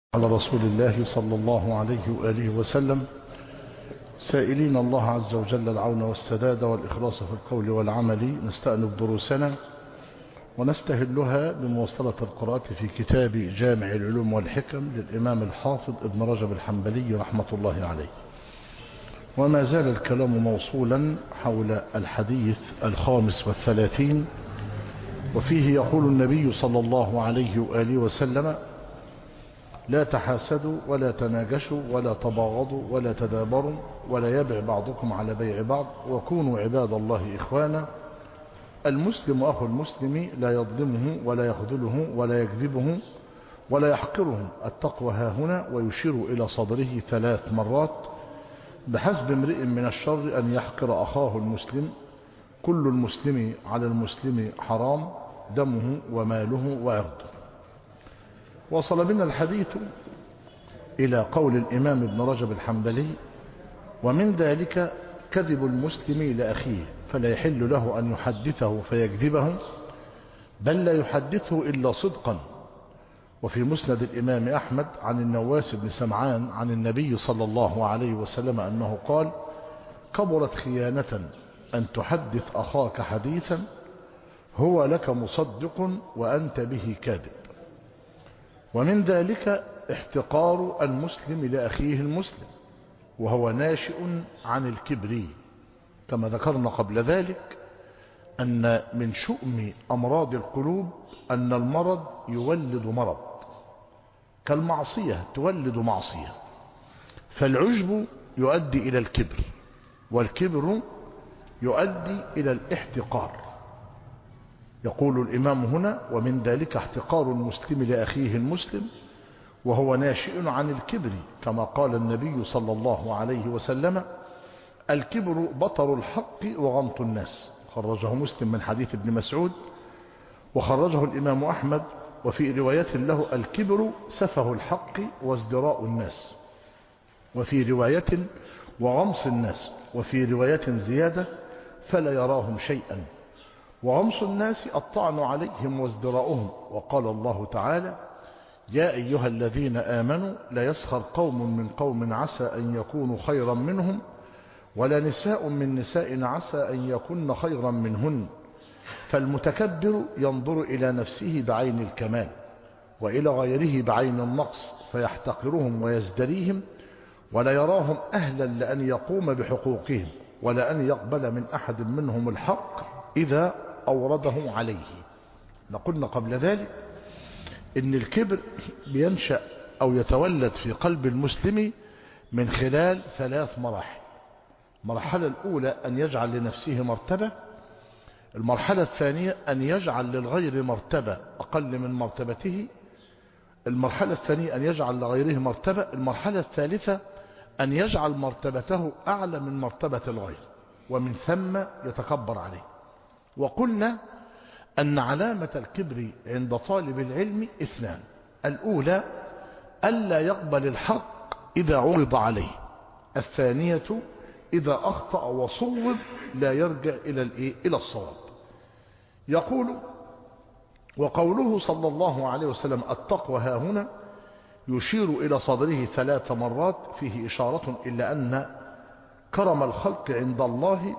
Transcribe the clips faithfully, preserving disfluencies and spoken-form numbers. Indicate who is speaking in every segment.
Speaker 1: على رسول الله صلى الله عليه وآله وسلم، سائلين الله عز وجل العون والسداد والإخلاص في القول والعمل. نستأنف دروسنا ونستهلها بمواصلة القراءة في كتاب جامع العلوم والحكم للإمام الحافظ ابن رجب الحنبلي رحمة الله عليه. وما زال الكلام موصولا حول الحديث الخامس والثلاثين، وفيه يقول النبي صلى الله عليه وآله وسلم: لا تحاسدوا ولا تناجشوا ولا تباغضوا ولا تدابروا ولا يبع بعضكم على بيع بعض وكونوا عباد الله إخوانا. المسلم أخو المسلم لا يظلمه ولا يخذله ولا يكذبه ولا يحقره. التقوى ها هنا، ويشير إلى صدره ثلاث مرات: بحسب امرئ من الشر أن يحقر أخاه المسلم، كل المسلم على المسلم حرام، دمه وماله وعرضه. وصل بنا الحديث إلى قول الإمام ابن رجب الحنبلي: ومن ذلك كذب المسلم لأخيه، فلا يحل له أن يحدثه فيكذبه، بل لا يحدثه إلا صدقا. وفي مسند الإمام أحمد عن النواس بن سمعان عن النبي صلى الله عليه وسلم أنه قال: كبرت خيانة أن تحدث أخاك حديثا هو لك مصدق وأنت به كاذب. ومن ذلك احتقار المسلم لأخيه المسلم، وهو ناشئ عن الكبر، كما ذكرنا قبل ذلك أن من شؤم أمراض القلوب أن المرض يولد مرض، كالمعصية تولد معصية. فالعجب يؤدي إلى الكبر، والكبر يؤدي إلى الاحتقار. يقول الإمام هنا: ومن ذلك احتقار المسلم لأخيه المسلم وهو ناشئ عن الكبر، كما قال النبي صلى الله عليه وسلم: الكبر بطر الحق وغمط الناس. خرجه مسلم من حديث ابن مسعود، وخرجه الإمام أحمد. وفي رواية له: الكبر سفه الحق وازدراء الناس. وفي رواية: وغمص الناس. وفي رواية زيادة: فلا يراهم شيئا. وغمص الناس الطعن عليهم وازدراؤهم. وقال الله تعالى: يا أيها الذين آمنوا لا يسخر قوم من قوم عسى أن يكونوا خيرا منهم ولا نساء من نساء عسى أن يكون خيرا منهن. فالمتكبر ينظر إلى نفسه بعين الكمال وإلى غيره بعين النقص، فيحتقرهم ويزدريهم ولا يراهم أهلا لأن يقوم بحقوقهم ولا أن يقبل من أحد منهم الحق إذا أورده عليه. قلنا قبل ذلك إن الكبر بينشأ أو يتولد في قلب المسلم من خلال ثلاث مراحل. المرحلة الأولى أن يجعل لنفسه مرتبة. المرحلة الثانية أن يجعل للغير مرتبة أقل من مرتبته. المرحلة الثانية أن يجعل لغيره مرتبة. المرحلة الثالثة أن يجعل مرتبته أعلى من مرتبة الغير، ومن ثم يتكبر عليه. وقلنا أن علامة الكبر عند طالب العلم اثنان: الأولى ألا يقبل الحق إذا عرض عليه. الثانية إذا أخطأ وصوب لا يرجع إلى الإيه؟ إلى الصواب. يقول: وقوله صلى الله عليه وسلم: التقوى ها هنا، يشير إلى صدره ثلاث مرات، فيه إشارة إلى أن كرم الخلق عند الله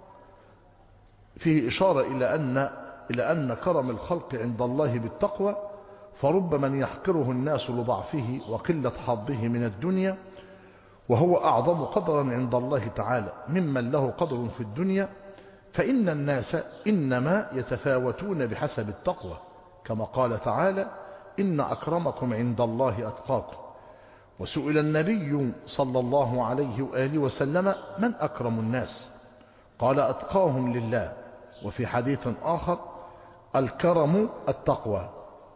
Speaker 1: فيه إشارة إلى أن إلى أن كرم الخلق عند الله بالتقوى، فرب من يحقره الناس لضعفه وقلة حظه من الدنيا، وهو أعظم قدرا عند الله تعالى ممن له قدر في الدنيا. فإن الناس إنما يتفاوتون بحسب التقوى، كما قال تعالى: إن أكرمكم عند الله أتقاكم. وسئل النبي صلى الله عليه وآله وسلم: من أكرم الناس؟ قال: أتقاهم لله. وفي حديث آخر: الكرم التقوى.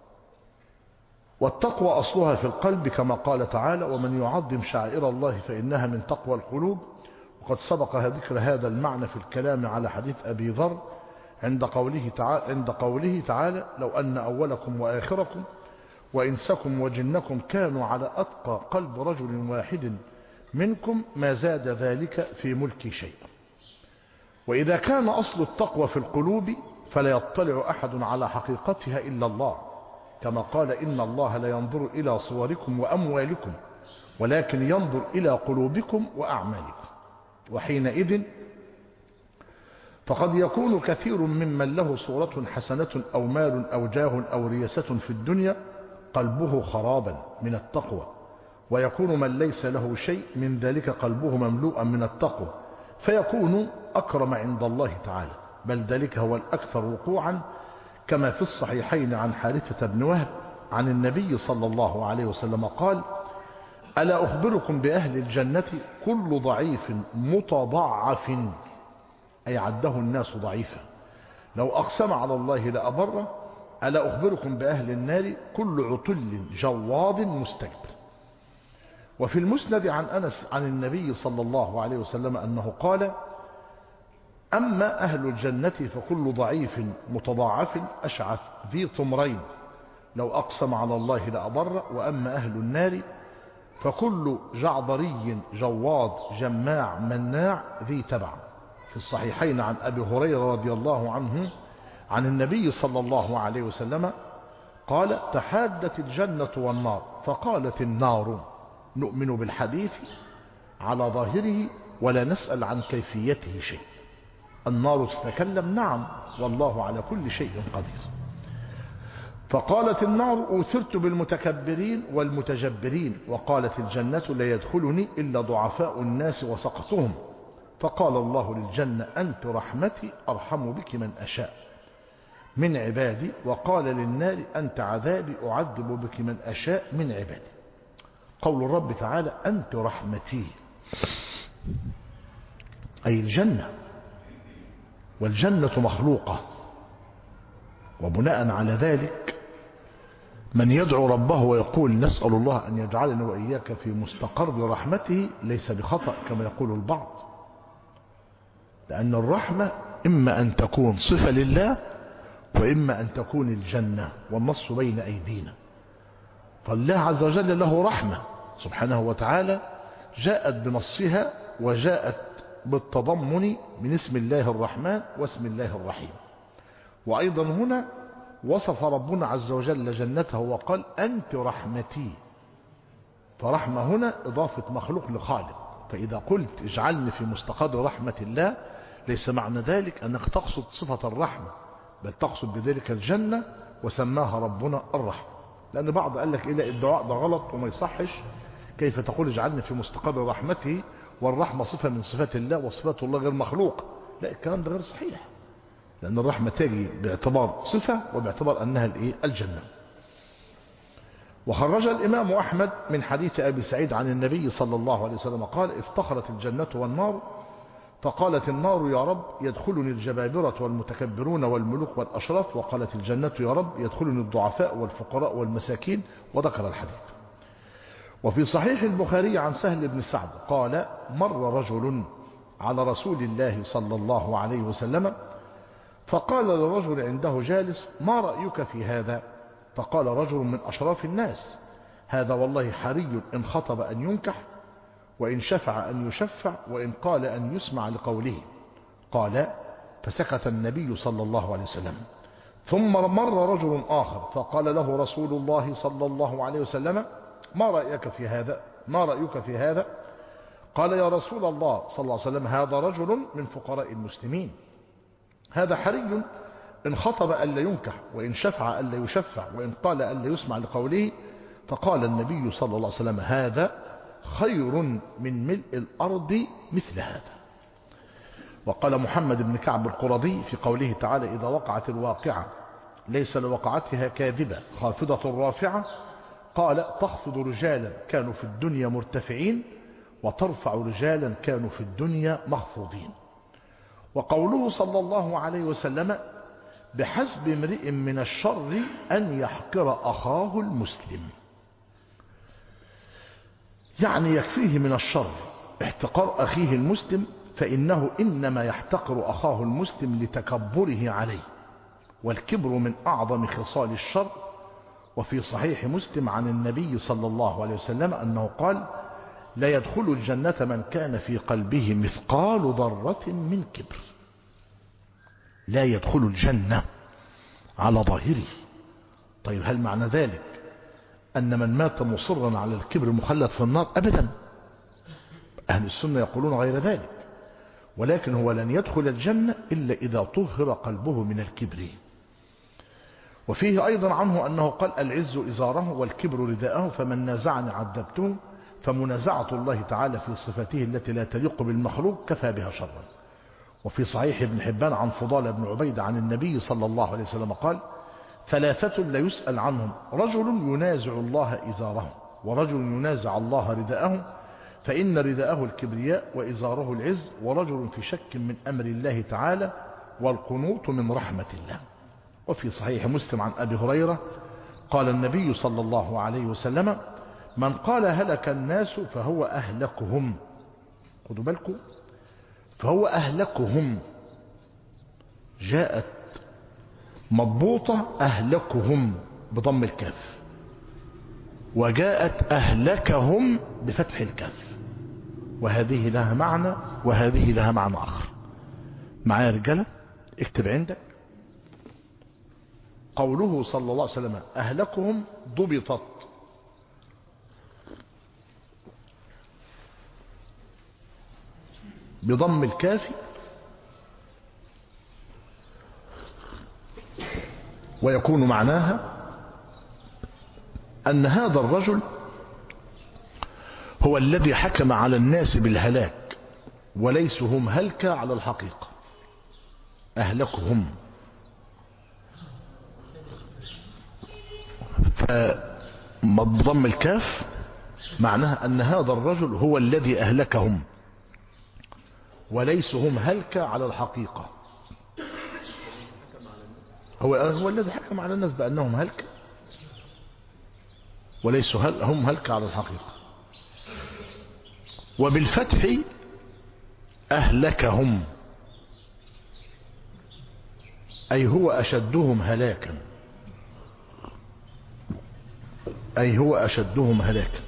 Speaker 1: والتقوى أصلها في القلب، كما قال تعالى: ومن يعظم شعائر الله فإنها من تقوى القلوب. وقد سبق ذكر هذا المعنى في الكلام على حديث أبي ذر عند قوله تعالى, عند قوله تعالى: لو أن أولكم وآخركم وإنسكم وجنكم كانوا على أتقى قلب رجل واحد منكم ما زاد ذلك في ملكي شيئا. وإذا كان أصل التقوى في القلوب فلا يطلع أحد على حقيقتها إلا الله، كما قال إن الله لا ينظر إلى صوركم وأموالكم ولكن ينظر إلى قلوبكم وأعمالكم. وحينئذ فقد يكون كثير ممن له صورة حسنة أو مال أو جاه أو رياسة في الدنيا قلبه خرابا من التقوى، ويكون من ليس له شيء من ذلك قلبه مملوءا من التقوى فيكون أكرم عند الله تعالى، بل ذلك هو الأكثر وقوعا، كما في الصحيحين عن حارثة بن وهب عن النبي صلى الله عليه وسلم قال: ألا أخبركم بأهل الجنة كل ضعيف متضعف، أي عده الناس ضعيفا، لو أقسم على الله لأبره. ألا أخبركم بأهل النار كل عتل جواض مستكبر. وفي المسند عن أنس عن النبي صلى الله عليه وسلم أنه قال: أما أهل الجنة فكل ضعيف متضاعف أشعث ذي طمرين، لو أقسم على الله لأبر. وأما أهل النار فكل جعضري جواض جماع مناع ذي تبع. في الصحيحين عن أبي هريرة رضي الله عنه عن النبي صلى الله عليه وسلم قال: تحادت الجنة والنار، فقالت النار: نؤمن بالحديث على ظاهره ولا نسأل عن كيفيته شيء. النار تتكلم: نعم والله على كل شيء قدير. فقالت النار: أوثرت بالمتكبرين والمتجبرين. وقالت الجنة: لا يدخلني إلا ضعفاء الناس وسقطهم. فقال الله للجنة: أنت رحمتي أرحم بك من أشاء من عبادي. وقال للنار: أنت عذابي أعذب بك من أشاء من عبادي. قول الرب تعالى: أنت رحمتي، أي الجنة، والجنة مخلوقة، وبناء على ذلك من يدعو ربه ويقول: نسأل الله أن يجعلنا وإياك في مستقر رحمته، ليس بخطأ كما يقول البعض، لأن الرحمة إما أن تكون صفة لله وإما أن تكون الجنة، والنص بين أيدينا. فالله عز وجل له رحمة سبحانه وتعالى جاءت بنصها وجاءت بالتضمن من اسم الله الرحمن واسم الله الرحيم. وأيضا هنا وصف ربنا عز وجل جنته وقال: أنت رحمتي. فرحمة هنا إضافة مخلوق لخالق. فإذا قلت اجعلني في مستقر رحمة الله، ليس معنى ذلك أنك تقصد صفة الرحمة، بل تقصد بذلك الجنة، وسماها ربنا الرحمة. لأن بعض قال لك إيه الدعاء ده غلط وما يصحش، كيف تقول اجعلني في مستقر رحمته والرحمة صفة من صفات الله وصفات الله غير مخلوق؟ لا، الكلام ده غير صحيح، لأن الرحمة تجي باعتبار صفة وباعتبار أنها الإيه؟ الجنة. وخرج الإمام أحمد من حديث أبي سعيد عن النبي صلى الله عليه وسلم قال: افتخرت الجنة والنار، فقالت النار: يا رب يدخلني الجبابرة والمتكبرون والملوك والأشراف. وقالت الجنة: يا رب يدخلني الضعفاء والفقراء والمساكين. وذكر الحديث. وفي صحيح البخاري عن سهل بن سعد قال: مر رجل على رسول الله صلى الله عليه وسلم فقال للرجل عنده جالس: ما رأيك في هذا؟ فقال رجل من أشراف الناس: هذا والله حري إن خطب أن ينكح، وإن شفع أن يشفع، وإن قال أن يسمع لقوله. قال: فسكت النبي صلى الله عليه وسلم. ثم مر رجل آخر فقال له رسول الله صلى الله عليه وسلم: ما رأيك في هذا؟ ما رأيك في هذا؟ قال: يا رسول الله صلى الله عليه وسلم: هذا رجل من فقراء المسلمين، هذا حري إن خطب ألا ينكح، وإن شفع ألا يشفع، وإن قال ألا يسمع لقوله. فقال النبي صلى الله عليه وسلم: هذا خير من ملء الأرض مثل هذا. وقال محمد بن كعب القرظي في قوله تعالى: إذا وقعت الواقعة ليس لوقعتها كاذبة خافضة رافعة، قال: تخفض رجالا كانوا في الدنيا مرتفعين، وترفع رجالا كانوا في الدنيا مخفوضين. وقوله صلى الله عليه وسلم: بحسب امرئ من الشر أن يحقر أخاه المسلم، يعني يكفيه من الشر احتقار أخيه المسلم، فإنه إنما يحتقر أخاه المسلم لتكبره عليه، والكبر من أعظم خصال الشر. وفي صحيح مسلم عن النبي صلى الله عليه وسلم أنه قال: لا يدخل الجنة من كان في قلبه مثقال ذرة من كبر. لا يدخل الجنة على ظاهره. طيب هل معنى ذلك أن من مات مصرا على الكبر مخلد في النار؟ أبدا، أهل السنة يقولون غير ذلك، ولكن هو لن يدخل الجنة إلا إذا طهر قلبه من الكبر. وفيه أيضا عنه أنه قال العز إزاره والكبر رداءه، فمن نازعني عذبته، فمنازعة الله تعالى في صفاته التي لا تليق بالمخلوق كفى بها شرا. وفي صحيح ابن حبان عن فضال بن عبيد عن النبي صلى الله عليه وسلم قال ثلاثة لا يسأل عنهم، رجل ينازع الله إزاره، ورجل ينازع الله رداءه، فإن رداءه الكبرياء وإزاره العز، ورجل في شك من أمر الله تعالى، والقنوط من رحمة الله. وفي صحيح مسلم عن أبي هريرة قال النبي صلى الله عليه وسلم من قال هلك الناس فهو أهلكهم، خدوا بالكم، فهو أهلكهم، جاءت مضبوطة أهلكهم بضم الكاف، وجاءت أهلكهم بفتح الكاف، وهذه لها معنى وهذه لها معنى آخر. معايا رجالة؟ اكتب عندك قوله صلى الله عليه وسلم أهلكهم ضبطت بضم الكاف، ويكون معناها أن هذا الرجل هو الذي حكم على الناس بالهلاك، وليسوا هم هلك على الحقيقة. أهلكهم، فضم الكاف معناها أن هذا الرجل هو الذي أهلكهم، وليسوا هم هلك على الحقيقة. هو هو الذي حكم على الناس بأنهم هلك، وليسوا هل هم هلك على الحقيقة. وبالفتح أهلكهم، أي هو أشدهم هلاكا، أي هو أشدهم هلاكا.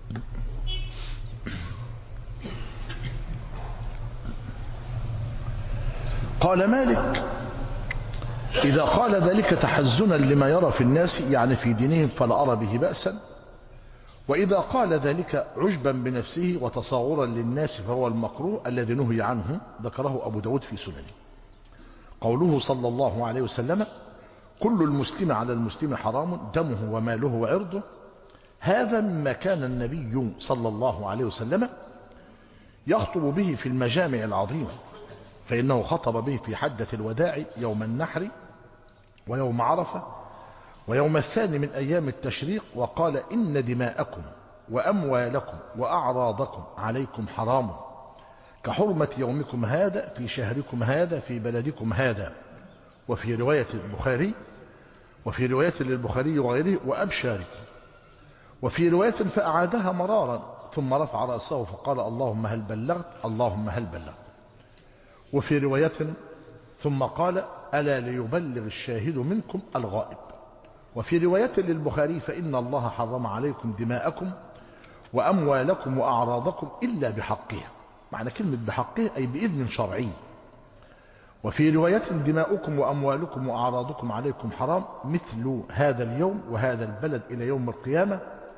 Speaker 1: قال مالك إذا قال ذلك تحزنا لما يرى في الناس، يعني في دينهم، فلا أرى به بأسا، وإذا قال ذلك عجبا بنفسه وتصاغرا للناس فهو المكروه الذي نهي عنه، ذكره أبو داود في سننه. قوله صلى الله عليه وسلم كل المسلم على المسلم حرام دمه وماله وعرضه، هذا مما كان النبي صلى الله عليه وسلم يخطب به في المجامع العظيمة، فإنه خطب به في حجة الوداع يوم النحر ويوم عرفة ويوم الثاني من أيام التشريق، وقال إن دماءكم وأموالكم وأعراضكم عليكم حرام كحرمة يومكم هذا في شهركم هذا في بلدكم هذا. وفي رواية البخاري وفي رواية للبخاري وغيره وأبشاركم. وفي رواية فأعادها مرارا ثم رفع رأسه فقال اللهم هل بلغت اللهم هل بلغت. وفي رواية ثم قال ألا ليبلغ الشاهد منكم الغائب. وفي رواية للبخاري فإن الله حرم عليكم دماءكم وأموالكم وأعراضكم إلا بحقها، معنى كلمة بحقها أي بإذن شرعي. وفي رواية دماؤكم وأموالكم وأعراضكم عليكم حرام مثل هذا اليوم وهذا البلد إلى يوم القيامة،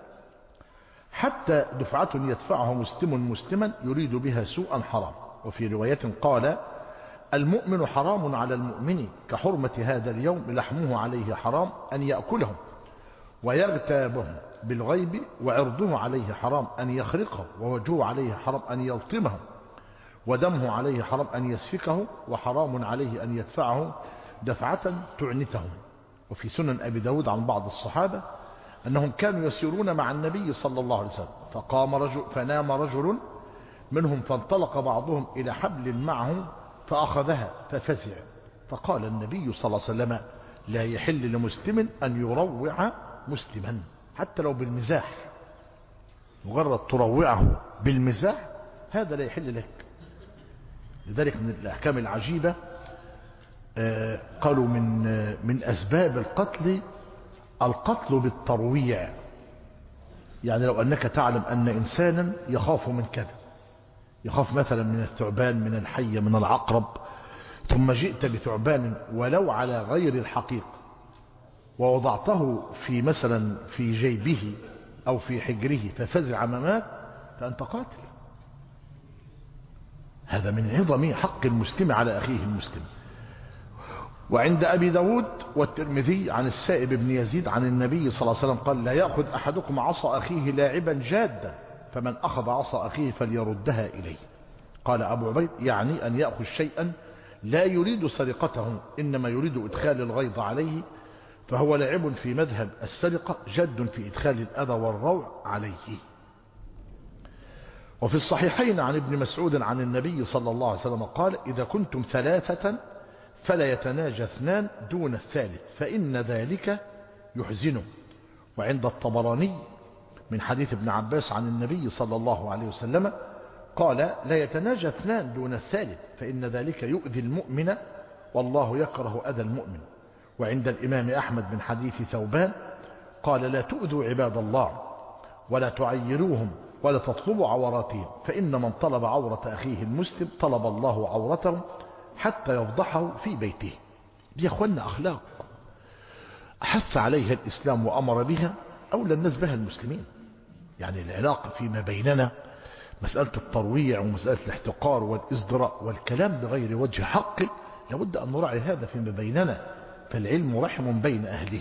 Speaker 1: حتى دفعة يدفعها مسلم مسلما يريد بها سوءا حرام. وفي رواية قال المؤمن حرام على المؤمن كحرمة هذا اليوم لحمه عليه حرام أن يأكله ويغتابه بالغيب، وعرضه عليه حرام أن يخرقه، ووجهه عليه حرام أن يلطمه، ودمه عليه حرام أن يسفكه، وحرام عليه أن يدفعه دفعة تعنته. وفي سنن أبي داود عن بعض الصحابة أنهم كانوا يسيرون مع النبي صلى الله عليه وسلم فقام رجل فنام رجل منهم، فانطلق بعضهم إلى حبل معه فأخذها ففزع، فقال النبي صلى الله عليه وسلم لا يحل لمسلم أن يروع مسلما حتى لو بالمزاح، مجرد تروعه بالمزاح هذا لا يحل لك. لذلك من الأحكام العجيبة قالوا من من أسباب القتل القتل بالترويع، يعني لو أنك تعلم أن إنسانا يخاف من كذا، يخاف مثلا من الثعبان من الحية من العقرب، ثم جئت بثعبان ولو على غير الحقيقة ووضعته في مثلا في جيبه أو في حجره ففزع ما مات فأنت قاتل. هذا من عظم حق المسلم على أخيه المسلم. وعند أبي داود والترمذي عن السائب بن يزيد عن النبي صلى الله عليه وسلم قال: لا يأخذ أحدكم عصا أخيه لاعبا جادا، فمن أخذ عصا أخيه فليردها إليه. قال أبو عبيد: يعني أن يأخذ شيئا لا يريد سرقته، إنما يريد إدخال الغيظ عليه، فهو لاعب في مذهب السرقة، جد في إدخال الأذى والروع عليه. وفي الصحيحين عن ابن مسعود عن النبي صلى الله عليه وسلم قال: إذا كنتم ثلاثة فلا يتناجى اثنان دون الثالث، فإن ذلك يحزنه. وعند الطبراني من حديث ابن عباس عن النبي صلى الله عليه وسلم قال: لا يتناجى اثنان دون الثالث، فإن ذلك يؤذي المؤمن والله يكره أذى المؤمن. وعند الإمام أحمد من حديث ثوبان قال: لا تؤذوا عباد الله ولا تعيروهم ولا تطلبوا عوراتهم، فإن من طلب عورة أخيه المسلم طلب الله عورته حتى يفضحه في بيته. دي يا أخوانا أخلاق حث عليها الإسلام وأمر بها، أولى الناس بها المسلمين. يعني العلاقة فيما بيننا مسألة الترويع ومسألة الاحتقار والإزدراء والكلام بغير وجه حق، لابد أن نراعي هذا فيما بيننا، فالعلم رحم بين أهله.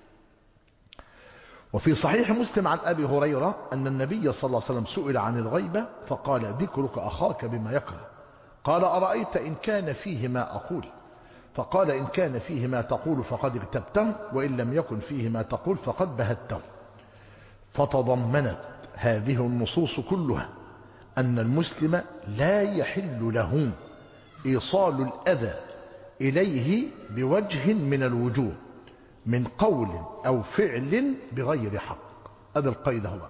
Speaker 1: وفي صحيح مسلم عن أبي هريرة أن النبي صلى الله عليه وسلم سئل عن الغيبة فقال: ذكرك أخاك بما يكره. قال: أرأيت إن كان فيه ما أقول؟ فقال: إن كان فيه ما تقول فقد اغتبته، وإن لم يكن فيه ما تقول فقد بهته. فتضمنت هذه النصوص كلها أن المسلم لا يحل له إيصال الأذى إليه بوجه من الوجوه، من قول أو فعل بغير حق. هذا القيد هو.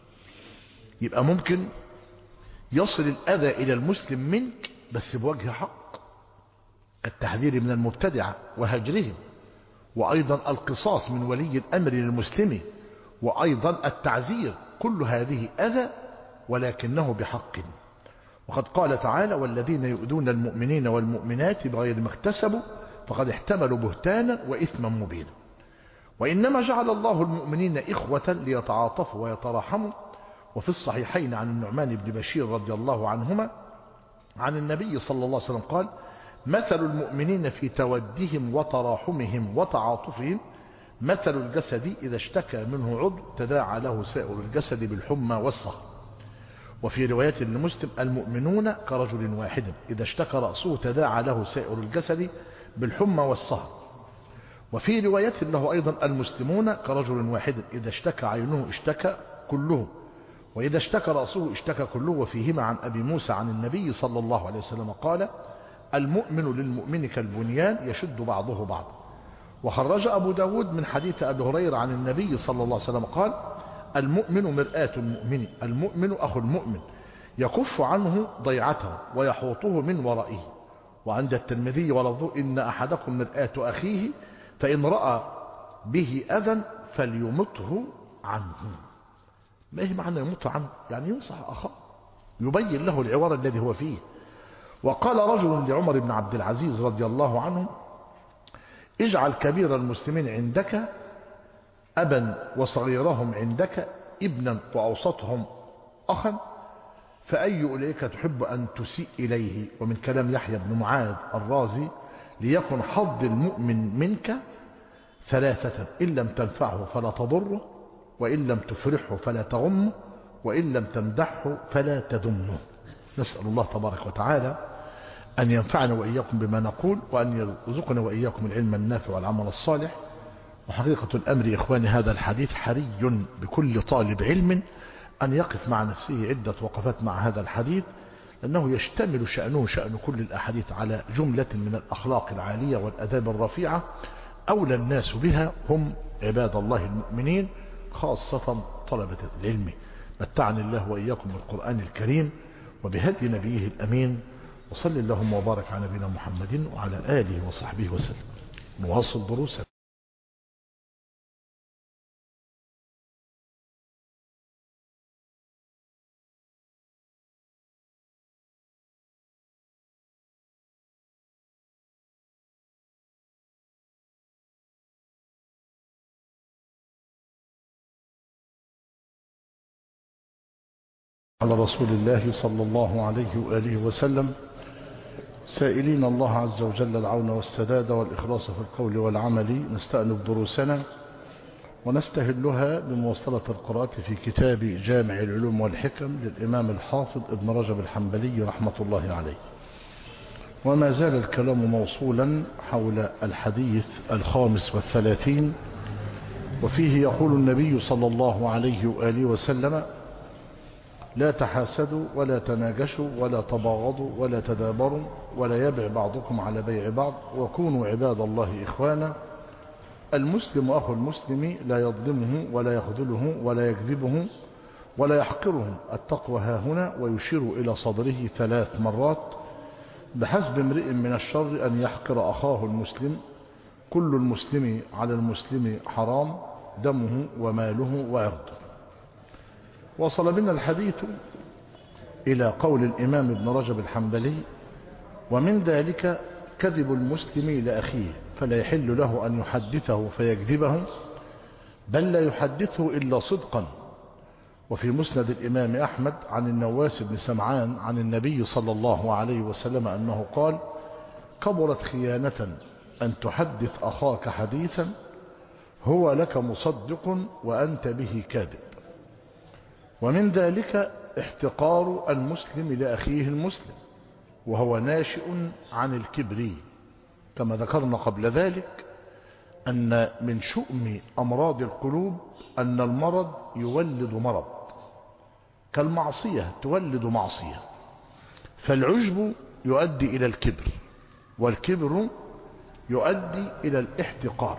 Speaker 1: يبقى ممكن يصل الأذى إلى المسلم منك بس بوجه حق، التحذير من المبتدعة وهجرهم، وأيضا القصاص من ولي الأمر للمسلم، وأيضا التعزير. كل هذه أذى ولكنه بحق. وقد قال تعالى: والذين يؤذون المؤمنين والمؤمنات بغير ما اكتسبوا فقد احتملوا بهتانا وإثما مبينا. وإنما جعل الله المؤمنين إخوة ليتعاطفوا ويتراحموا. وفي الصحيحين عن النعمان بن بشير رضي الله عنهما عن النبي صلى الله عليه وسلم قال: مثل المؤمنين في تودهم وتراحمهم وتعاطفهم مثل الجسد إذا اشتكى منه عضو تداعى له سائر الجسد بالحمى والسهر. وفي رواية لمسلم: المؤمنون كرجل واحد إذا اشتكى رأسه تداعى له سائر الجسد بالحمى والسهر. وفي رواية له أيضا: المسلمون كرجل واحد إذا اشتكى عينه اشتكى كله، وإذا اشتكى رأسه اشتكى كله. وفيهما عن أبي موسى عن النبي صلى الله عليه وسلم قال: المؤمن للمؤمن كالبنيان يشد بعضه بعضا. وخرج أبو داود من حديث أبي هريرة عن النبي صلى الله عليه وسلم قال: المؤمن مرآة المؤمن، المؤمن أخو المؤمن يكف عنه ضيعته ويحوطه من ورائه. وعند الترمذي ولفظه: إن أحدكم مرآة أخيه فإن رأى به أذى فليمطه عنه. ما هي معنى يمطه عنه؟ يعني ينصح أخاه، يبين له العوار الذي هو فيه. وقال رجل لعمر بن عبد العزيز رضي الله عنه: اجعل كبير المسلمين عندك أبا وصغيرهم عندك ابنا وأوسطهم أخا، فأي إليك تحب أن تسيء إليه. ومن كلام يحيى بن معاذ الرازي: ليكن حظ المؤمن منك ثلاثة: إن لم تنفعه فلا تضره، وإن لم تفرحه فلا تغمه، وإن لم تمدحه فلا تذمه. نسأل الله تبارك وتعالى أن ينفعنا وإياكم بما نقول، وأن يرزقنا وإياكم العلم النافع والعمل الصالح. وحقيقة الأمر إخواني هذا الحديث حري بكل طالب علم أن يقف مع نفسه عدة وقفات مع هذا الحديث، لأنه يشتمل شأنه شأن كل الأحاديث على جملة من الأخلاق العالية والأداب الرفيعة. أولى الناس بها هم عباد الله المؤمنين، خاصة طلبة العلم. متعني الله وإياكم بالقرآن الكريم وبهدي نبيه الأمين، وصل اللهم وبارك على نبينا محمد وعلى آله وصحبه وسلم. نواصل دروسنا. على رسول الله صلى الله عليه وآله وسلم، سائلين الله عز وجل العون والسداد والإخلاص في القول والعمل. نستأنف دروسنا ونستهلها بمواصلة القراءة في كتاب جامع العلوم والحكم للإمام الحافظ ابن رجب الحنبلي رحمة الله عليه. وما زال الكلام موصولا حول الحديث الخامس والثلاثين، وفيه يقول النبي صلى الله عليه وآله وسلم: لا تحاسدوا ولا تناجشوا ولا تباغضوا ولا تدابروا ولا يبع بعضكم على بيع بعض وكونوا عباد الله إخوانا. المسلم أخو المسلم لا يظلمه ولا يخذله ولا يكذبه ولا يحقره. التقوى ها هنا، ويشير إلى صدره ثلاث مرات: بحسب امرئ من الشر أن يحقر أخاه المسلم، كل المسلم على المسلم حرام، دمه وماله وعرضه. وصل بنا الحديث إلى قول الإمام ابن رجب الحنبلي: ومن ذلك كذب المسلم لأخيه، فلا يحل له أن يحدثه فيكذبه، بل لا يحدثه إلا صدقا. وفي مسند الإمام أحمد عن النواس بن سمعان عن النبي صلى الله عليه وسلم أنه قال: كبرت خيانة أن تحدث أخاك حديثا هو لك مصدق وأنت به كاذب. ومن ذلك احتقار المسلم لأخيه المسلم، وهو ناشئ عن الكبر، كما ذكرنا قبل ذلك أن من شؤم أمراض القلوب أن المرض يولد مرض، كالمعصية تولد معصية. فالعجب يؤدي إلى الكبر، والكبر يؤدي إلى الاحتقار.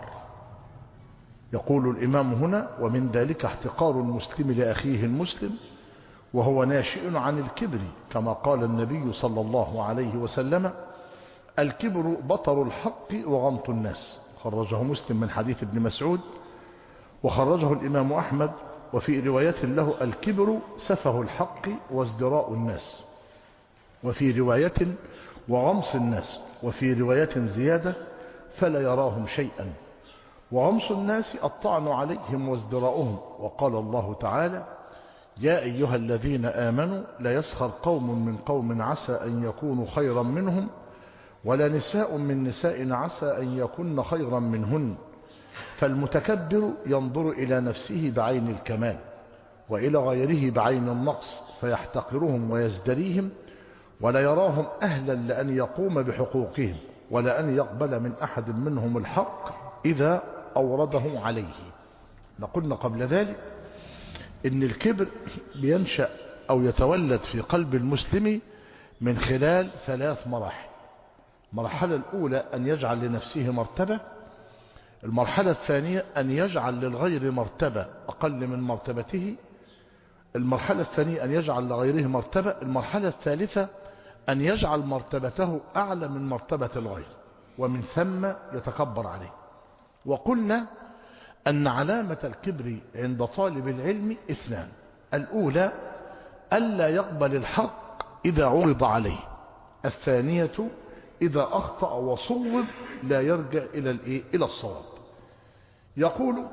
Speaker 1: يقول الإمام هنا: ومن ذلك احتقار المسلم لأخيه المسلم وهو ناشئ عن الكبر، كما قال النبي صلى الله عليه وسلم: الكبر بطر الحق وغمط الناس. خرجه مسلم من حديث ابن مسعود، وخرجه الإمام أحمد. وفي رواية له: الكبر سفه الحق وازدراء الناس. وفي رواية: وغمص الناس. وفي رواية زيادة: فلا يراهم شيئا. وغمص الناس الطعن عليهم وازدراؤهم. وقال الله تعالى: يا أيها الذين آمنوا لا يسخر قوم من قوم عسى أن يكونوا خيرا منهم ولا نساء من نساء عسى أن يكون خيرا منهن. فالمتكبر ينظر إلى نفسه بعين الكمال وإلى غيره بعين النقص، فيحتقرهم ويزدريهم ولا يراهم أهلا لأن يقوم بحقوقهم ولا أن يقبل من أحد منهم الحق إذا أورده عليه. نقولنا قبل ذلك إن الكبر بينشأ أو يتولد في قلب المسلم من خلال ثلاث مراحل. المرحلة الأولى أن يجعل لنفسه مرتبة. المرحلة الثانية أن يجعل للغير مرتبة أقل من مرتبته. المرحلة الثانية أن يجعل لغيره مرتبة. المرحلة الثالثة أن يجعل مرتبته أعلى من مرتبة الغير، ومن ثم يتكبر عليه. وقلنا أن علامة الكبر عند طالب العلم اثنان: الأولى ألا يقبل الحق إذا عرض عليه. الثانية إذا أخطأ وصوب لا يرجع إلى إلى الصواب. يقول: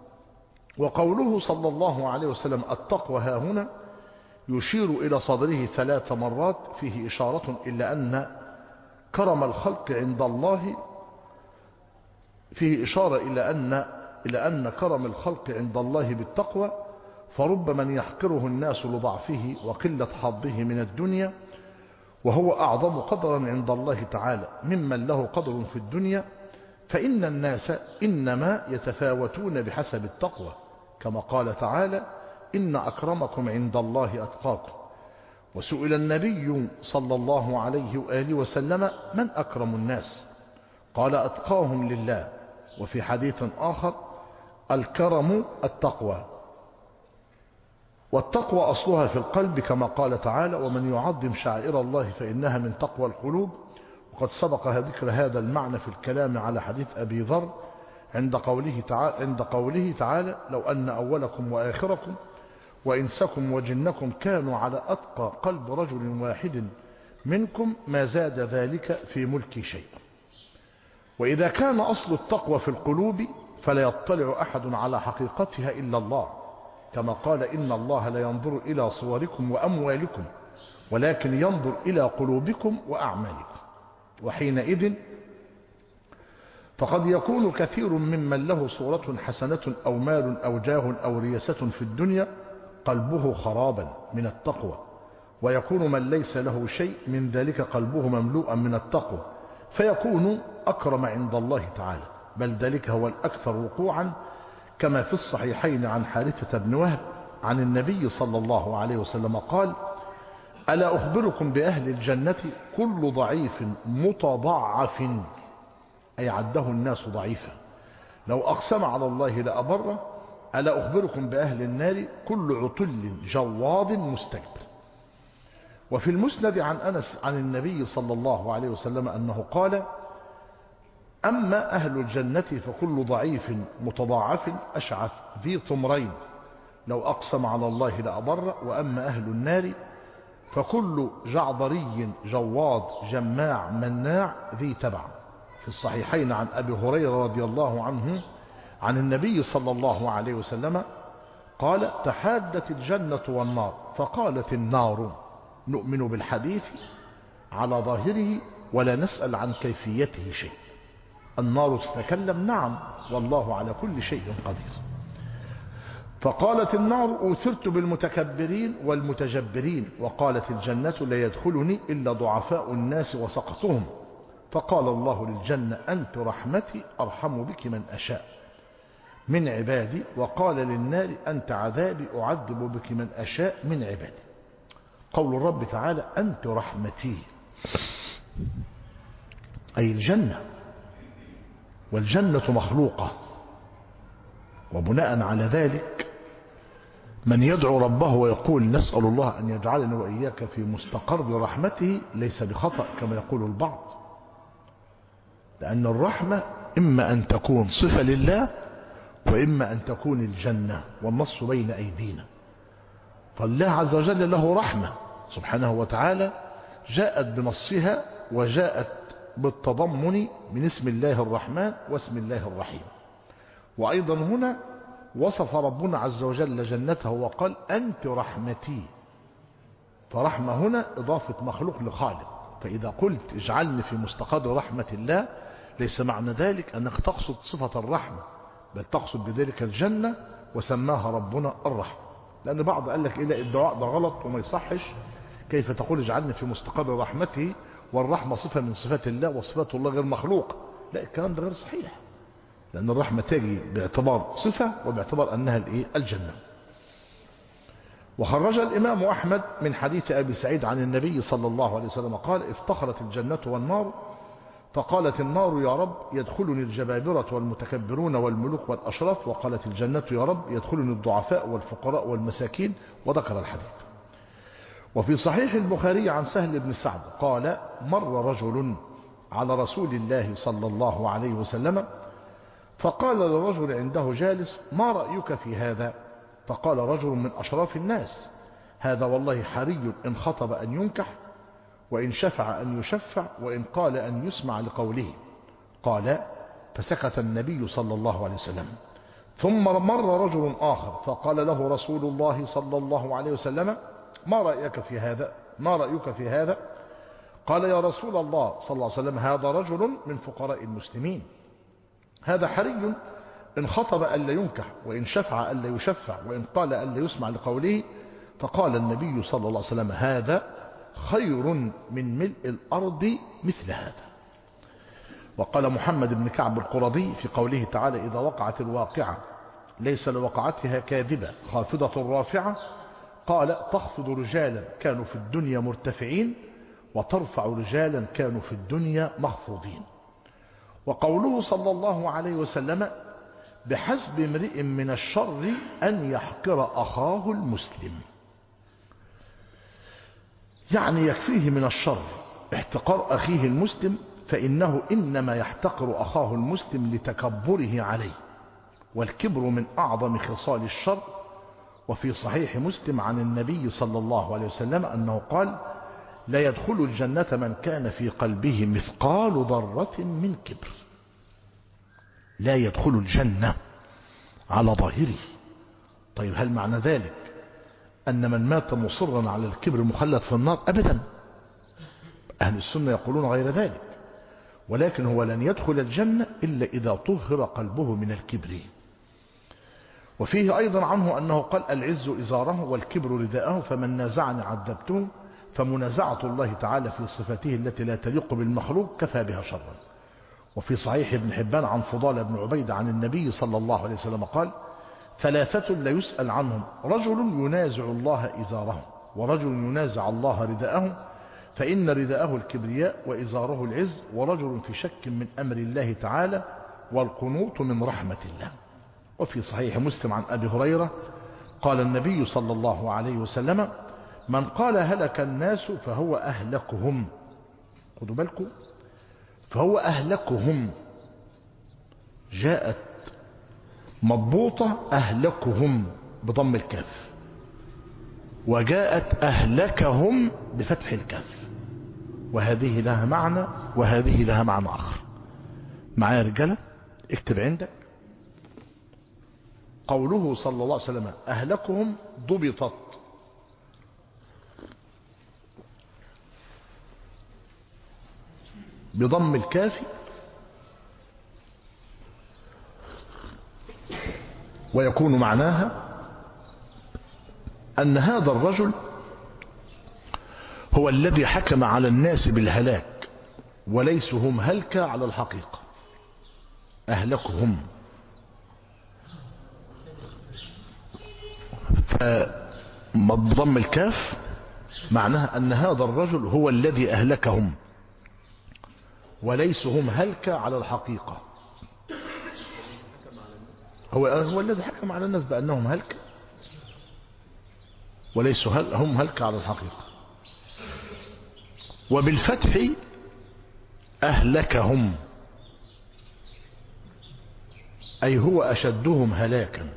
Speaker 1: وقوله صلى الله عليه وسلم التقوى ها هنا، يشير إلى صدره ثلاث مرات، فيه إشارة إلى أن كرم الخلق عند الله فيه إشارة إلى أن إلى أن كرم الخلق عند الله بالتقوى، فرب من يحقره الناس لضعفه وقلة حظه من الدنيا، وهو أعظم قدرا عند الله تعالى ممن له قدر في الدنيا. فإن الناس إنما يتفاوتون بحسب التقوى، كما قال تعالى: إن أكرمكم عند الله أتقاكم. وسئل النبي صلى الله عليه وآله وسلم: من أكرم الناس؟ قال: أتقاهم لله. وفي حديث آخر: الكرم التقوى. والتقوى أصلها في القلب، كما قال تعالى: ومن يعظم شعائر الله فإنها من تقوى القلوب. وقد سبق ذكر هذا المعنى في الكلام على حديث أبي ذر عند قوله تعالى, عند قوله تعالى: لو أن أولكم وآخركم وإنسكم وجنكم كانوا على أتقى قلب رجل واحد منكم ما زاد ذلك في ملكي شيئا. وإذا كان أصل التقوى في القلوب فلا يطلع أحد على حقيقتها إلا الله، كما قال إن الله لا ينظر إلى صوركم وأموالكم ولكن ينظر إلى قلوبكم وأعمالكم. وحينئذ فقد يكون كثير ممن له صورة حسنة أو مال أو جاه أو رياسة في الدنيا قلبه خرابا من التقوى، ويكون من ليس له شيء من ذلك قلبه مملوءا من التقوى فيكون أكرم عند الله تعالى، بل ذلك هو الأكثر وقوعا، كما في الصحيحين عن حارثة بن وهب عن النبي صلى الله عليه وسلم قال: ألا أخبركم بأهل الجنة كل ضعيف متضعف، أي عده الناس ضعيفا، لو أقسم على الله لأبره. ألا أخبركم بأهل النار كل عتل جواض مستكبر. وفي المسند عن أنس عن النبي صلى الله عليه وسلم أنه قال: أما أهل الجنة فكل ضعيف متضاعف أشعث ذي طمرين، لو أقسم على الله لأبر. وأما أهل النار فكل جعضري جواض جماع مناع ذي تبع. في الصحيحين عن أبي هريرة رضي الله عنه عن النبي صلى الله عليه وسلم قال: تحادت الجنة والنار، فقالت النار: نؤمن بالحديث على ظاهره ولا نسأل عن كيفيته شيء. النار تتكلم: نعم والله على كل شيء قدير. فقالت النار: أوثرت بالمتكبرين والمتجبرين. وقالت الجنة: لا يدخلني إلا ضعفاء الناس وسقطهم. فقال الله للجنة: أنت رحمتي أرحم بك من أشاء من عبادي. وقال للنار: أنت عذابي أعذب بك من أشاء من عبادي. قول الرب تعالى: أنت رحمتي، أي الجنة، والجنة مخلوقة، وبناء على ذلك من يدعو ربه ويقول: نسأل الله أن يجعلنا وإياك في مستقر رحمته، ليس بخطأ كما يقول البعض، لأن الرحمة إما أن تكون صفة لله وإما أن تكون الجنة، والنص بين أيدينا. فالله عز وجل له رحمة سبحانه وتعالى جاءت بنصها وجاءت بالتضمن من اسم الله الرحمن واسم الله الرحيم. وأيضا هنا وصف ربنا عز وجل جنته وقال: أنت رحمتي. فرحمة هنا إضافة مخلوق لخالق. فإذا قلت اجعلني في مستقر رحمة الله، ليس معنى ذلك أنك تقصد صفة الرحمة، بل تقصد بذلك الجنة، وسماها ربنا الرحمة. لأن بعض قال لك: إلا الدعاء ده غلط وما يصحش، كيف تقول اجعلني في مستقر رحمته والرحمة صفة من صفات الله وصفات الله غير مخلوق؟ لا، الكلام ده غير صحيح، لأن الرحمة تجي باعتبار صفة وباعتبار أنها الجنة. وخرج الإمام أحمد من حديث أبي سعيد عن النبي صلى الله عليه وسلم قال: افتخرت الجنة والنار، فقالت النار: يا رب يدخلني الجبابرة والمتكبرون والملوك والأشراف. وقالت الجنة: يا رب يدخلني الضعفاء والفقراء والمساكين. وذكر الحديث. وفي صحيح البخاري عن سهل بن سعد قال: مر رجل على رسول الله صلى الله عليه وسلم فقال للرجل عنده جالس: ما رأيك في هذا؟ فقال رجل من أشراف الناس: هذا والله حري إن خطب أن ينكح، وإن شفع أن يشفع، وإن قال أن يسمع لقوله. قال: فسكت النبي صلى الله عليه وسلم. ثم مر رجل آخر فقال له رسول الله صلى الله عليه وسلم: ما رأيك في هذا؟ ما رأيك في هذا؟ قال: يا رسول الله صلى الله عليه وسلم: هذا رجل من فقراء المسلمين، هذا حري إن خطب ألا ينكح، وإن شفع ألا يشفع، وإن قال ألا يسمع لقوله. فقال النبي صلى الله عليه وسلم: هذا خير من ملء الأرض مثل هذا. وقال محمد بن كعب القرظي في قوله تعالى: إذا وقعت الواقعة ليس لوقعتها كاذبة خافضة رافعة، قال: تخفض رجالا كانوا في الدنيا مرتفعين، وترفع رجالا كانوا في الدنيا مخفوضين. وقوله صلى الله عليه وسلم: بحسب امرئ من الشر أن يحقر أخاه المسلم، يعني يكفيه من الشر احتقار أخيه المسلم، فإنه إنما يحتقر أخاه المسلم لتكبره عليه، والكبر من أعظم خصال الشر. وفي صحيح مسلم عن النبي صلى الله عليه وسلم أنه قال: لا يدخل الجنة من كان في قلبه مثقال ذرة من كبر. لا يدخل الجنة على ظاهره طيب هل معنى ذلك أن من مات مصرا على الكبر مخلد في النار؟ أبدا، أهل السنة يقولون غير ذلك، ولكن هو لن يدخل الجنة إلا إذا طهر قلبه من الكبر. وفيه أيضا عنه أنه قال العز إزاره والكبر رداءه، فمن نازعني عذبته، فمنازعة الله تعالى في صفاته التي لا تليق بالمخلوق كفى بها شرا. وفي صحيح ابن حبان عن فضال بن عبيد عن النبي صلى الله عليه وسلم قال ثلاثة لا يسأل عنهم، رجل ينازع الله إزاره، ورجل ينازع الله رداءه، فإن رداءه الكبرياء وإزاره العز، ورجل في شك من أمر الله تعالى، والقنوط من رحمة الله. وفي صحيح مسلم عن أبي هريرة قال النبي صلى الله عليه وسلم من قال هلك الناس فهو أهلكهم، خدوا بالكم، فهو أهلكهم، جاءت مضبوطة أهلكهم بضم الكاف، وجاءت أهلكهم بفتح الكاف، وهذه لها معنى وهذه لها معنى آخر. معايا رجالة؟ اكتب عندك قوله صلى الله عليه وسلم أهلكهم ضبطت بضم الكاف، ويكون معناها أن هذا الرجل هو الذي حكم على الناس بالهلاك، وليس هم هلك على الحقيقة. أهلكهم، فضم الكاف معناها أن هذا الرجل هو الذي أهلكهم، وليس هم هلك على الحقيقة. هو هو الذي حكم على الناس بأنهم هلك، وليسوا هل هم هلك على الحقيقة. وبالفتح أهلكهم، أي هو أشدهم هلاكا،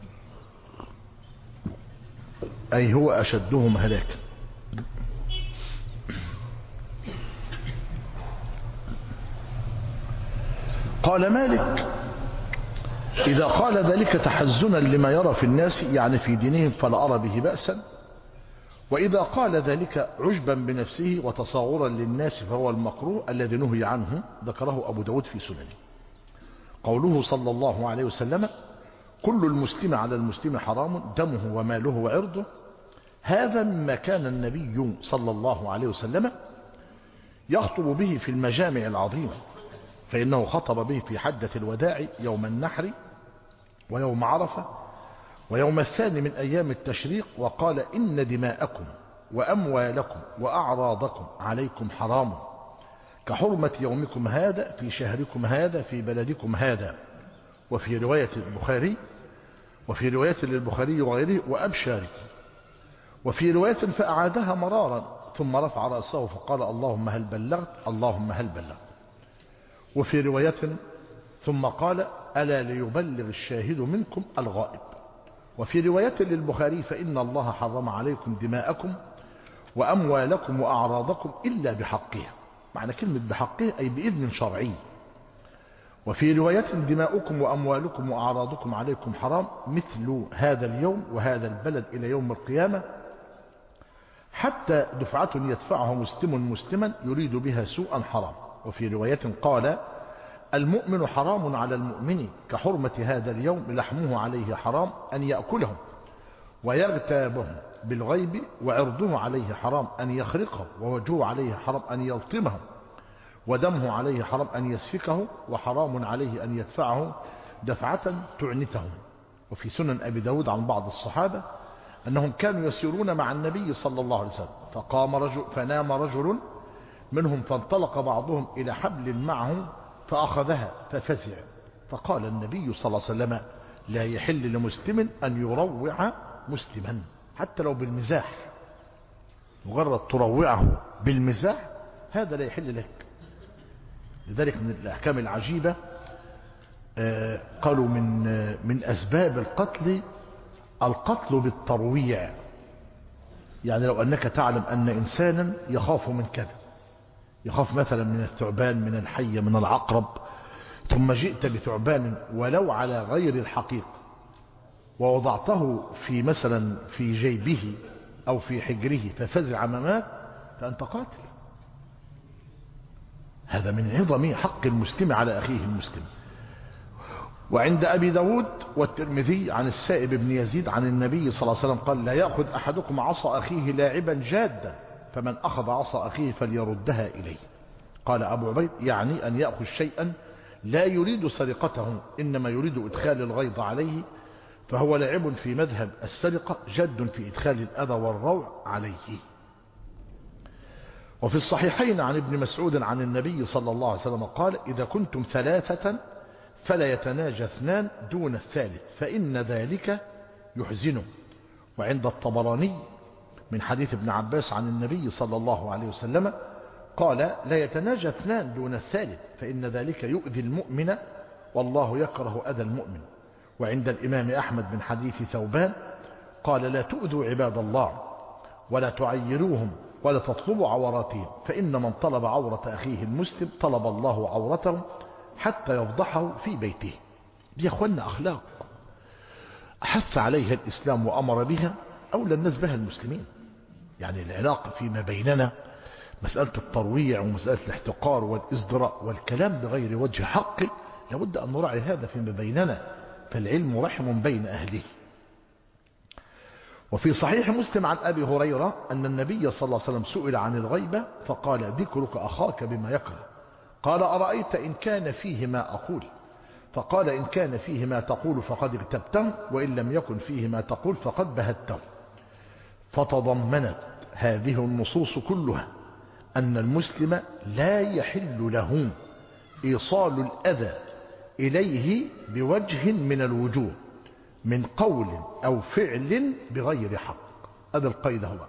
Speaker 1: أي هو أشدهم هلاكا. قال مالك إذا قال ذلك تحزنا لما يرى في الناس، يعني في دينهم، فلا أرى به بأسا، وإذا قال ذلك عجبا بنفسه وتصاغرا للناس فهو المكروه الذي نهي عنه، ذكره أبو داود في سننه. قوله صلى الله عليه وسلم كل المسلم على المسلم حرام دمه وماله وعرضه، هذا مما كان النبي صلى الله عليه وسلم يخطب به في المجامع العظيمة، فإنه خطب به في حجة الوداع يوم النحر ويوم عرفة ويوم الثاني من أيام التشريق، وقال إن دماءكم وأموالكم وأعراضكم عليكم حرام كحرمة يومكم هذا في شهركم هذا في بلدكم هذا. وفي رواية البخاري وفي رواية للبخاري وغيره وأبشاركم. وفي رواية فأعادها مرارا ثم رفع رأسه فقال اللهم هل بلغت اللهم هل بلغت. وفي رواية ثم قال ألا ليبلغ الشاهد منكم الغائب. وفي رواية للبخاري فإن الله حرم عليكم دماءكم وأموالكم وأعراضكم إلا بحقها، معنى كلمة بحقها أي بإذن شرعي. وفي رواية دماؤكم وأموالكم وأعراضكم عليكم حرام مثل هذا اليوم وهذا البلد إلى يوم القيامة، حتى دفعة يدفعها مسلم مسلما يريد بها سوءا حرام. وفي رواية قال المؤمن حرام على المؤمن كحرمة هذا اليوم لحمه عليه حرام أن يأكله ويغتابه بالغيب، وعرضه عليه حرام أن يخرقه، ووجهه عليه حرام أن يلطمه، ودمه عليه حرام أن يسفكه، وحرام عليه أن يدفعه دفعة تعنته. وفي سنن أبي داود عن بعض الصحابة أنهم كانوا يسيرون مع النبي صلى الله عليه وسلم فقام رجل فنام رجل منهم فانطلق بعضهم إلى حبل معه فأخذها ففزع، فقال النبي صلى الله عليه وسلم لا يحل لمسلم أن يروع مسلما حتى لو بالمزاح، مجرد تروعه بالمزاح هذا لا يحل لك. لذلك من الأحكام العجيبة قالوا من من أسباب القتل القتل بالترويع، يعني لو أنك تعلم أن إنسانا يخاف من كذا، يخاف مثلا من الثعبان من الحية من العقرب، ثم جئت بثعبان ولو على غير الحقيقة ووضعته في مثلا في جيبه أو في حجره ففزع ما مات فأنت قاتل. هذا من عظم حق المسلم على أخيه المسلم. وعند أبي داود والترمذي عن السائب بن يزيد عن النبي صلى الله عليه وسلم قال: لا يأخذ أحدكم عصا أخيه لاعبا جادا، فمن أخذ عصا أخيه فليردها إليه. قال أبو عبيد: يعني أن يأخذ شيئا لا يريد سرقته، إنما يريد إدخال الغيظ عليه، فهو لاعب في مذهب السرقة، جد في إدخال الأذى والروع عليه. وفي الصحيحين عن ابن مسعود عن النبي صلى الله عليه وسلم قال: إذا كنتم ثلاثة فلا يتناجى اثنان دون الثالث، فإن ذلك يحزنه. وعند الطبراني من حديث ابن عباس عن النبي صلى الله عليه وسلم قال: لا يتناجى اثنان دون الثالث، فإن ذلك يؤذي المؤمن والله يكره أذى المؤمن. وعند الإمام أحمد من حديث ثوبان قال: لا تؤذوا عباد الله ولا تعيروهم ولا تطلبوا عوراتهم، فإن من طلب عورة أخيه المسلم طلب الله عورته حتى يفضحه في بيته. دي يا أخوانا أخلاق أحث عليها الإسلام وأمر بها، أولى الناس بها المسلمين. يعني العلاقة فيما بيننا مسألة الترويع ومسألة الاحتقار والإزدراء والكلام بغير وجه حق، لابد أن نراعي هذا فيما بيننا، فالعلم رحم بين أهله. وفي صحيح مسلم عن أبي هريرة أن النبي صلى الله عليه وسلم سئل عن الغيبة فقال: ذكرك أخاك بما يكره. قال: أرأيت إن كان فيه ما أقول؟ فقال: إن كان فيه ما تقول فقد اغتبته، وإن لم يكن فيه ما تقول فقد بهته. فتضمنت هذه النصوص كلها أن المسلم لا يحل له إيصال الأذى إليه بوجه من الوجوه، من قول أو فعل بغير حق. هذا القيد هو.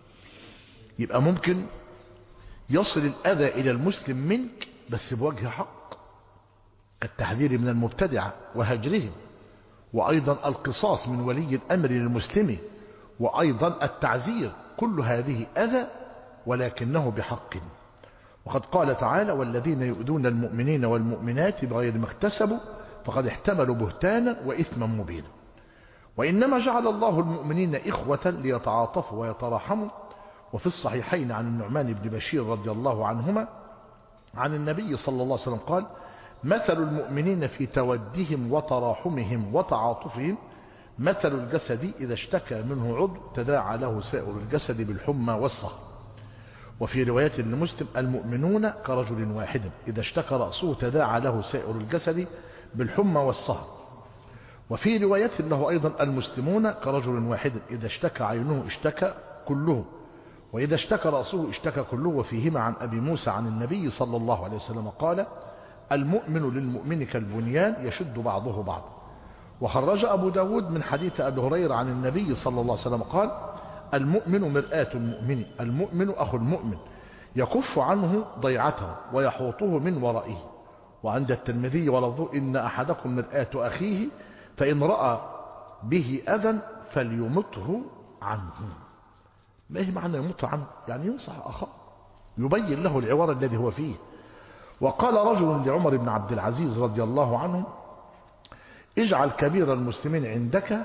Speaker 1: يبقى ممكن يصل الأذى إلى المسلم منك بس بوجه حق، التحذير من المبتدعة وهجرهم، وأيضا القصاص من ولي الأمر للمسلم، وأيضا التعزير. كل هذه أذى ولكنه بحق. وقد قال تعالى: والذين يؤذون المؤمنين والمؤمنات بغير ما اكتسبوا فقد احتملوا بهتانا وإثما مبينا. وإنما جعل الله المؤمنين إخوة ليتعاطفوا ويتراحموا. وفي الصحيحين عن النعمان بن بشير رضي الله عنهما عن النبي صلى الله عليه وسلم قال: مثل المؤمنين في تودهم وتراحمهم وتعاطفهم مثل الجسد إذا اشتكى منه عضو تداعى له سائر الجسد بالحمى والسهر. وفي رواية لمسلم: المؤمنون كرجل واحد إذا اشتكى رأسه تداعى له سائر الجسد بالحمى والسهر. وفي رواية له أيضا: المسلمون كرجل واحد إذا اشتكى عينه اشتكى كله، وإذا اشتكى رأسه اشتكى كله. وفيهما عن أبي موسى عن النبي صلى الله عليه وسلم قال: المؤمن للمؤمن كالبنيان يشد بعضه بعضا. وخرج أبو داود من حديث أبي هريرة عن النبي صلى الله عليه وسلم قال: المؤمن مرآة المؤمن، المؤمن أخو المؤمن، يكف عنه ضيعته ويحوطه من ورائه. وعند الترمذي ولفظه: إن أحدكم مرآة أخيه فإن رأى به أذى فليمته عنه. ما هي معنى يمته عنه؟ يعني ينصح أخاه، يبين له العوار الذي هو فيه. وقال رجل لعمر بن عبد العزيز رضي الله عنه: اجعل كبير المسلمين عندك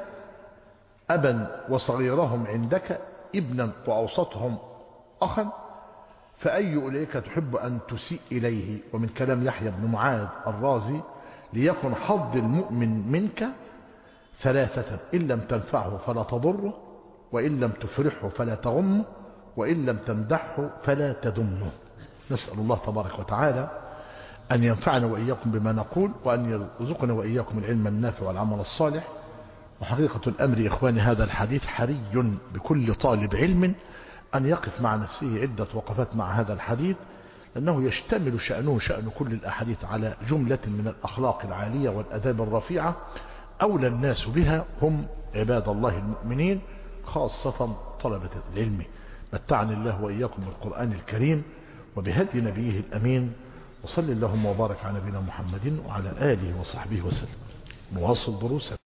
Speaker 1: أبا وصغيرهم عندك ابنا وأوسطهم أخا، فأي إليك تحب أن تسيء إليه. ومن كلام يحيى بن معاذ الرازي: ليكن حظ المؤمن منك ثلاثة: إن لم تنفعه فلا تضره، وإن لم تفرحه فلا تغمه، وإن لم تمدحه فلا تذمه. نسأل الله تبارك وتعالى أن ينفعنا وإياكم بما نقول، وأن يرزقنا وإياكم العلم النافع والعمل الصالح. وحقيقة الأمر إخواني هذا الحديث حري بكل طالب علم أن يقف مع نفسه عدة وقفات مع هذا الحديث، لأنه يشتمل شأنه شأن كل الأحاديث على جملة من الأخلاق العالية والأداب الرفيعة. أولى الناس بها هم عباد الله المؤمنين، خاصة طلبة العلم. متعني الله وإياكم بالقرآن الكريم وبهدي نبيه الأمين، وصل اللهم وبارك على نبينا محمد وعلى آله وصحبه وسلم. نواصل دروسنا.